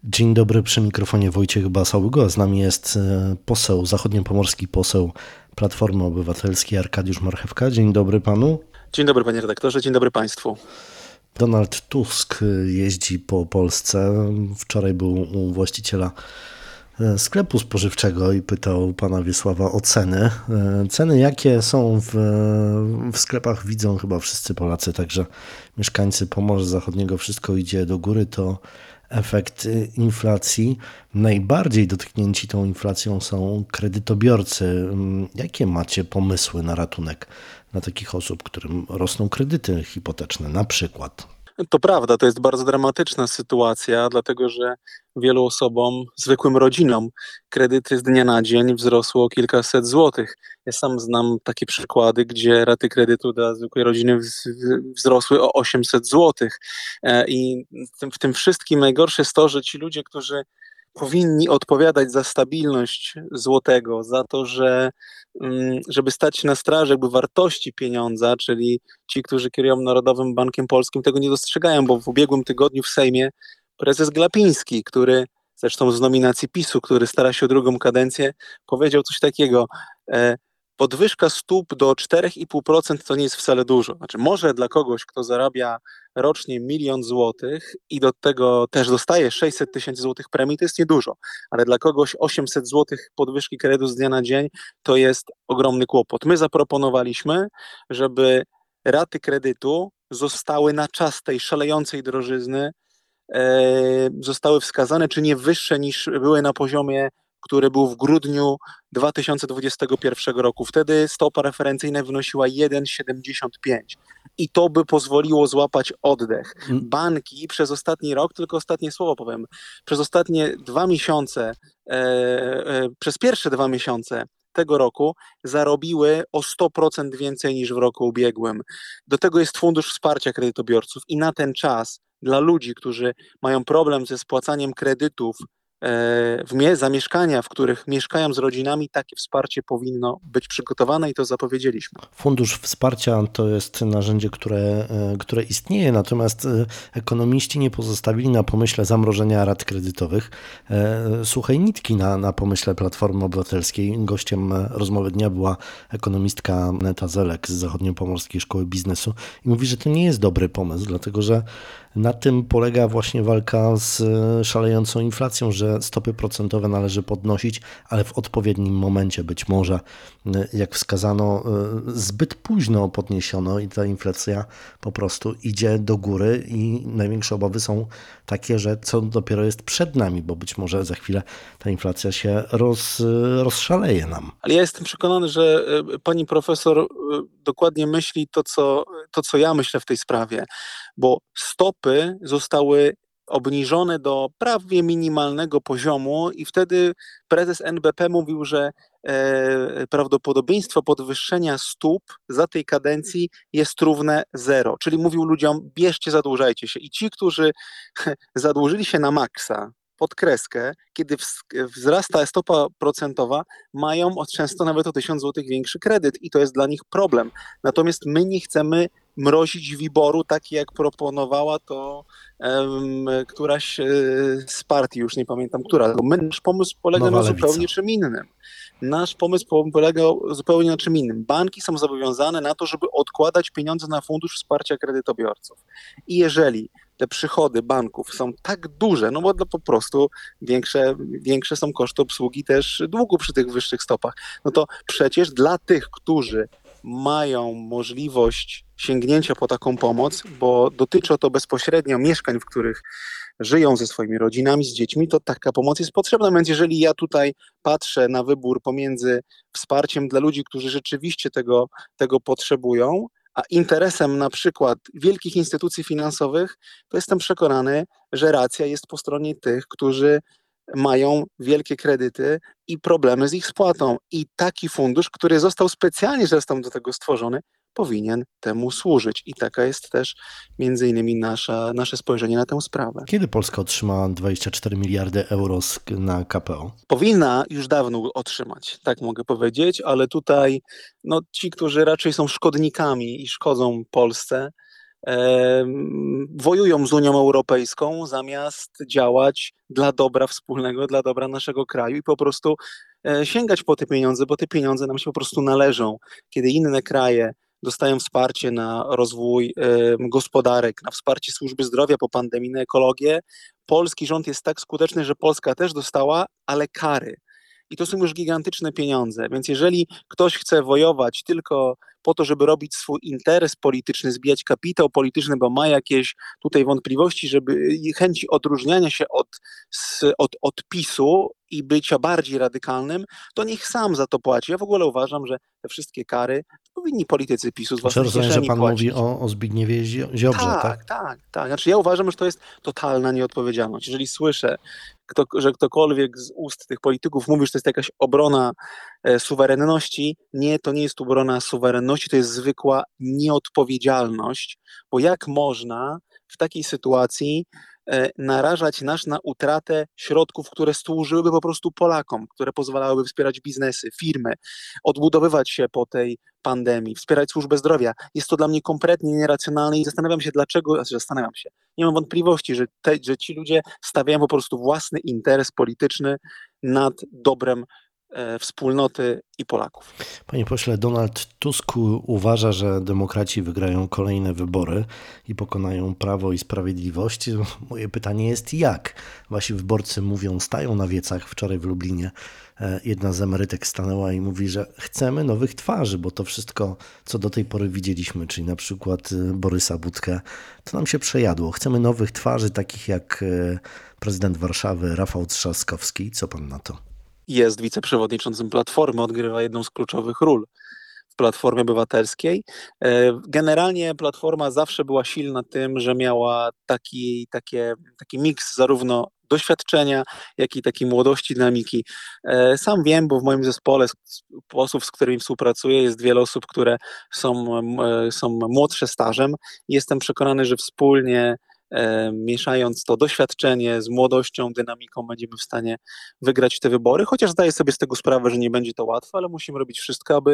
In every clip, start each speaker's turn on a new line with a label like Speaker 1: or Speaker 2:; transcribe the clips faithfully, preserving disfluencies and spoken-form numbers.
Speaker 1: Dzień dobry, przy mikrofonie Wojciech Basałygo, a z nami jest e, poseł, zachodniopomorski poseł Platformy Obywatelskiej Arkadiusz Marchewka. Dzień dobry panu.
Speaker 2: Dzień dobry panie redaktorze, dzień dobry państwu.
Speaker 1: Donald Tusk jeździ po Polsce. Wczoraj był u właściciela e, sklepu spożywczego i pytał pana Wiesława o ceny. E, Ceny jakie są w, w sklepach widzą chyba wszyscy Polacy, także mieszkańcy Pomorza Zachodniego, wszystko idzie do góry, to efekt inflacji. Najbardziej dotknięci tą inflacją są kredytobiorcy. Jakie macie pomysły na ratunek dla takich osób, którym rosną kredyty hipoteczne na przykład?
Speaker 2: To prawda, to jest bardzo dramatyczna sytuacja, dlatego że wielu osobom, zwykłym rodzinom, kredyty z dnia na dzień wzrosły o kilkaset złotych. Ja sam znam takie przykłady, gdzie raty kredytu dla zwykłej rodziny wz- wzrosły o osiemset złotych. E, I w tym, w tym wszystkim najgorsze jest to, że ci ludzie, którzy powinni odpowiadać za stabilność złotego, za to, że mm, żeby stać się na straży jakby wartości pieniądza, czyli ci, którzy kierują Narodowym Bankiem Polskim, tego nie dostrzegają, bo w ubiegłym tygodniu w Sejmie prezes Glapiński, który zresztą z nominacji PiSu, który stara się o drugą kadencję, powiedział coś takiego: e, podwyżka stóp do cztery i pół procent to nie jest wcale dużo. Znaczy może dla kogoś, kto zarabia rocznie milion złotych i do tego też dostaje sześćset tysięcy złotych premii, to jest niedużo, ale dla kogoś osiemset złotych podwyżki kredytu z dnia na dzień to jest ogromny kłopot. My zaproponowaliśmy, żeby raty kredytu zostały na czas tej szalejącej drożyzny e, zostały wskazane, czy nie wyższe niż były na poziomie, który był w grudniu dwa tysiące dwudziestego pierwszego roku. Wtedy stopa referencyjna wynosiła jeden przecinek siedemdziesiąt pięć i to by pozwoliło złapać oddech.
Speaker 1: Mm.
Speaker 2: Banki przez ostatni rok, tylko ostatnie słowo powiem, przez ostatnie dwa miesiące, e, e, przez pierwsze dwa miesiące tego roku zarobiły o sto procent więcej niż w roku ubiegłym. Do tego jest Fundusz Wsparcia Kredytobiorców i na ten czas dla ludzi, którzy mają problem ze spłacaniem kredytów e, w mie- za mieszkania, w których mieszkają z rodzinami, takie wsparcie powinno być przygotowane i to zapowiedzieliśmy.
Speaker 1: Fundusz Wsparcia to jest narzędzie, które, e, które istnieje, natomiast e, ekonomiści nie pozostawili na pomyśle zamrożenia rat kredytowych e, suchej nitki na, na pomyśle Platformy Obywatelskiej. Gościem e, rozmowy dnia była ekonomistka Neta Zelek z Zachodniopomorskiej Szkoły Biznesu i mówi, że to nie jest dobry pomysł, dlatego że na tym polega właśnie walka z e, szalejącą inflacją, że stopy procentowe należy podnosić, ale w odpowiednim momencie. Być może, e, jak wskazano, e, zbyt późno podniesiono i ta inflacja po prostu idzie do góry i największe obawy są takie, że co dopiero jest przed nami, bo być może za chwilę ta inflacja się roz, rozszaleje nam.
Speaker 2: Ale ja jestem przekonany, że e, pani profesor e, dokładnie myśli to co, to, co ja myślę w tej sprawie, bo stopy zostały obniżone do prawie minimalnego poziomu i wtedy prezes N B P mówił, że e, prawdopodobieństwo podwyższenia stóp za tej kadencji jest równe zero. Czyli mówił ludziom: bierzcie, zadłużajcie się. I ci, którzy zadłużyli się na maksa, pod kreskę, kiedy ws- wzrasta stopa procentowa, mają od często nawet o tysiąc złotych większy kredyt i to jest dla nich problem. Natomiast my nie chcemy mrozić WIBOR-u, taki jak proponowała to em, któraś e, z partii, już nie pamiętam która. My, nasz pomysł polega
Speaker 1: Nowa
Speaker 2: na
Speaker 1: Lewica.
Speaker 2: zupełnie czym innym. Nasz pomysł po- polega zupełnie na czym innym. Banki są zobowiązane na to, żeby odkładać pieniądze na Fundusz Wsparcia Kredytobiorców. I jeżeli te przychody banków są tak duże, no bo to po prostu większe, większe są koszty obsługi też długu przy tych wyższych stopach, no to przecież dla tych, którzy mają możliwość sięgnięcia po taką pomoc, bo dotyczy to bezpośrednio mieszkań, w których żyją ze swoimi rodzinami, z dziećmi, to taka pomoc jest potrzebna. Więc jeżeli ja tutaj patrzę na wybór pomiędzy wsparciem dla ludzi, którzy rzeczywiście tego, tego potrzebują, a interesem na przykład wielkich instytucji finansowych, to jestem przekonany, że racja jest po stronie tych, którzy mają wielkie kredyty i problemy z ich spłatą. I taki fundusz, który został specjalnie zresztą do tego stworzony, powinien temu służyć. I taka jest też między innymi nasza, nasze spojrzenie na tę sprawę.
Speaker 1: Kiedy Polska otrzyma dwadzieścia cztery miliardy euro z- na K P O?
Speaker 2: Powinna już dawno otrzymać, tak mogę powiedzieć, ale tutaj no, ci, którzy raczej są szkodnikami i szkodzą Polsce, e, wojują z Unią Europejską, zamiast działać dla dobra wspólnego, dla dobra naszego kraju i po prostu e, sięgać po te pieniądze, bo te pieniądze nam się po prostu należą. Kiedy inne kraje dostają wsparcie na rozwój e, gospodarek, na wsparcie służby zdrowia po pandemii, na ekologię, polski rząd jest tak skuteczny, że Polska też dostała, ale kary. I to są już gigantyczne pieniądze, więc jeżeli ktoś chce wojować tylko po to, żeby robić swój interes polityczny, zbijać kapitał polityczny, bo ma jakieś tutaj wątpliwości, żeby i chęci odróżniania się od, z, od, od PiSu i bycia bardziej radykalnym, to niech sam za to płaci. Ja w ogóle uważam, że te wszystkie kary powinni politycy PiSu z
Speaker 1: Czy
Speaker 2: własnej
Speaker 1: rozumiem, że
Speaker 2: kieszeni
Speaker 1: pan
Speaker 2: płacić.
Speaker 1: mówi o, o Zbigniewie Zio- Ziobrze,
Speaker 2: Tak,
Speaker 1: tak?
Speaker 2: tak, tak. Znaczy ja uważam, że to jest totalna nieodpowiedzialność. Jeżeli słyszę, kto, że ktokolwiek z ust tych polityków mówi, że to jest jakaś obrona e, suwerenności, nie, to nie jest obrona suwerenności, to jest zwykła nieodpowiedzialność, bo jak można w takiej sytuacji e, narażać nas na utratę środków, które służyłyby po prostu Polakom, które pozwalałyby wspierać biznesy, firmy, odbudowywać się po tej pandemii, wspierać służbę zdrowia. Jest to dla mnie kompletnie nieracjonalne i zastanawiam się, dlaczego, znaczy zastanawiam się, nie mam wątpliwości, że, te, że ci ludzie stawiają po prostu własny interes polityczny nad dobrem e, wspólnoty i Polaków.
Speaker 1: Panie pośle, Donald Tusk uważa, że demokraci wygrają kolejne wybory i pokonają Prawo i Sprawiedliwość. Moje pytanie jest jak? Wasi wyborcy mówią, stają na wiecach. Wczoraj w Lublinie e, jedna z emerytek stanęła i mówi, że chcemy nowych twarzy, bo to wszystko, co do tej pory widzieliśmy, czyli na przykład e, Borysa Budkę, to nam się przejadło. Chcemy nowych twarzy, takich jak e, prezydent Warszawy Rafał Trzaskowski. Co pan na to?
Speaker 2: Jest wiceprzewodniczącym Platformy, odgrywa jedną z kluczowych ról w Platformie Obywatelskiej. E, Generalnie Platforma zawsze była silna tym, że miała taki, takie, taki miks zarówno doświadczenia, jak i takiej młodości, dynamiki. E, Sam wiem, bo w moim zespole z z osób, z którymi współpracuję, jest wiele osób, które są, m, e, są młodsze stażem. Jestem przekonany, że wspólnie e, mieszając to doświadczenie z młodością, dynamiką, będziemy w stanie wygrać te wybory, chociaż zdaję sobie z tego sprawę, że nie będzie to łatwe, ale musimy robić wszystko, aby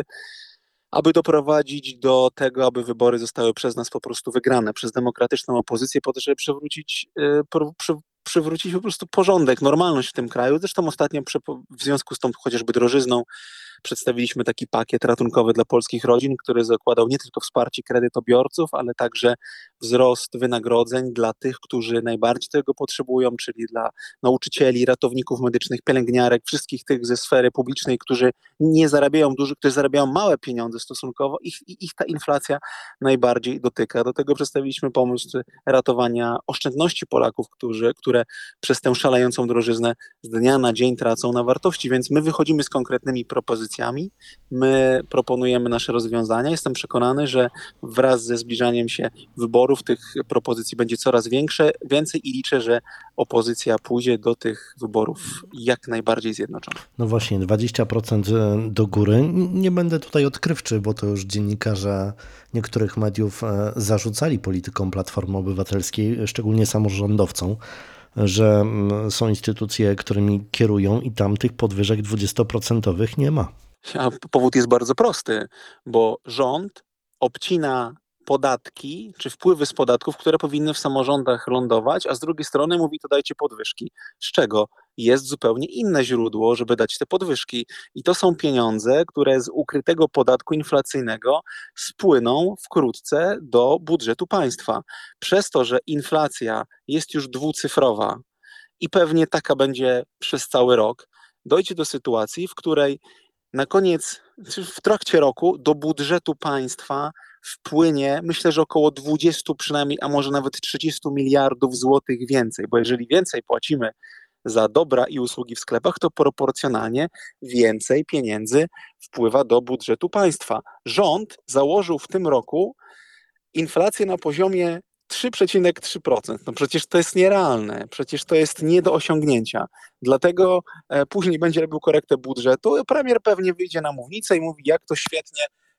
Speaker 2: aby doprowadzić do tego, aby wybory zostały przez nas po prostu wygrane, przez demokratyczną opozycję, po to, żeby przywrócić, y, pro- przy, przywrócić po prostu porządek, normalność w tym kraju. Zresztą ostatnio przy, w związku z tą chociażby drożyzną przedstawiliśmy taki pakiet ratunkowy dla polskich rodzin, który zakładał nie tylko wsparcie kredytobiorców, ale także wzrost wynagrodzeń dla tych, którzy najbardziej tego potrzebują, czyli dla nauczycieli, ratowników medycznych, pielęgniarek, wszystkich tych ze sfery publicznej, którzy nie zarabiają dużo, którzy zarabiają małe pieniądze stosunkowo, ich, ich ta inflacja najbardziej dotyka. Do tego przedstawiliśmy pomysł ratowania oszczędności Polaków, którzy, które przez tę szalejącą drożyznę z dnia na dzień tracą na wartości, więc my wychodzimy z konkretnymi propozycjami, my proponujemy nasze rozwiązania. Jestem przekonany, że wraz ze zbliżaniem się wyborów tych propozycji będzie coraz większe, więcej i liczę, że opozycja pójdzie do tych wyborów jak najbardziej zjednoczona.
Speaker 1: No właśnie, dwadzieścia procent do góry. Nie będę tutaj odkrywczy, bo to już dziennikarze niektórych mediów e, zarzucali politykom Platformy Obywatelskiej, szczególnie samorządowcom, że mm, są instytucje, którymi kierują i tam tych podwyżek dwudziestoprocentowych nie ma.
Speaker 2: A powód jest bardzo prosty, bo rząd obcina podatki czy wpływy z podatków, które powinny w samorządach lądować, a z drugiej strony mówi, to dajcie podwyżki. Z czego? Jest zupełnie inne źródło, żeby dać te podwyżki. I to są pieniądze, które z ukrytego podatku inflacyjnego spłyną wkrótce do budżetu państwa. Przez to, że inflacja jest już dwucyfrowa i pewnie taka będzie przez cały rok, dojdzie do sytuacji, w której na koniec, czy w trakcie roku do budżetu państwa wpłynie, myślę, że około dwadzieścia przynajmniej, a może nawet trzydzieści miliardów złotych więcej, bo jeżeli więcej płacimy za dobra i usługi w sklepach, to proporcjonalnie więcej pieniędzy wpływa do budżetu państwa. Rząd założył w tym roku inflację na poziomie trzy przecinek trzy procent. No przecież to jest nierealne, przecież to jest nie do osiągnięcia. Dlatego e, później będzie robił korektę budżetu. Premier pewnie wyjdzie na mównicę i mówi, jak to świetnie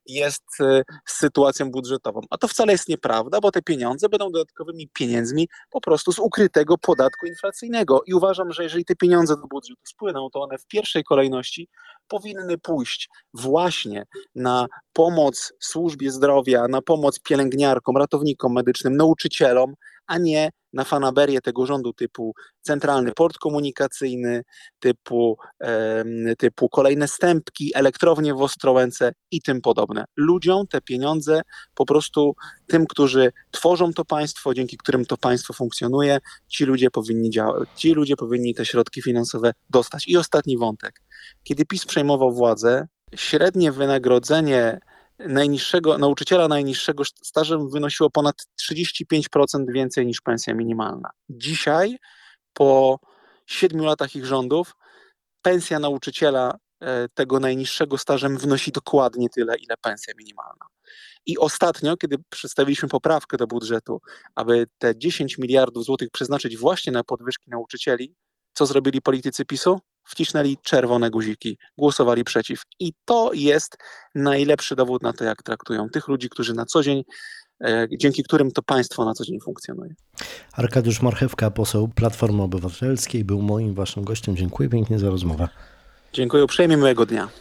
Speaker 2: jest e, sytuacją budżetową. A to wcale jest nieprawda, bo te pieniądze będą dodatkowymi pieniędzmi po prostu z ukrytego podatku inflacyjnego. I uważam, że jeżeli te pieniądze do budżetu spłyną, to one w pierwszej kolejności powinny pójść właśnie na pomoc służbie zdrowia, na pomoc pielęgniarkom, ratownikom medycznym, nauczycielom, a nie na fanaberię tego rządu typu centralny port komunikacyjny, typu, em, typu kolejne stępki, elektrownie w Ostrołęce i tym podobne. Ludziom te pieniądze, po prostu tym, którzy tworzą to państwo, dzięki którym to państwo funkcjonuje, ci ludzie powinni działać, ci ludzie powinni te środki finansowe dostać. I ostatni wątek. Kiedy PiS przejmował władzę, średnie wynagrodzenie najniższego, nauczyciela najniższego stażem wynosiło ponad trzydzieści pięć procent więcej niż pensja minimalna. Dzisiaj, po siedmiu latach ich rządów, pensja nauczyciela e, tego najniższego stażem wynosi dokładnie tyle, ile pensja minimalna. I ostatnio, kiedy przedstawiliśmy poprawkę do budżetu, aby te dziesięć miliardów złotych przeznaczyć właśnie na podwyżki nauczycieli, co zrobili politycy PiSu? Wcisnęli czerwone guziki, głosowali przeciw. I to jest najlepszy dowód na to, jak traktują tych ludzi, którzy na co dzień, e, dzięki którym to państwo na co dzień funkcjonuje.
Speaker 1: Arkadiusz Marchewka, poseł Platformy Obywatelskiej, był moim waszym gościem. Dziękuję pięknie za rozmowę.
Speaker 2: Dziękuję uprzejmie, miłego dnia.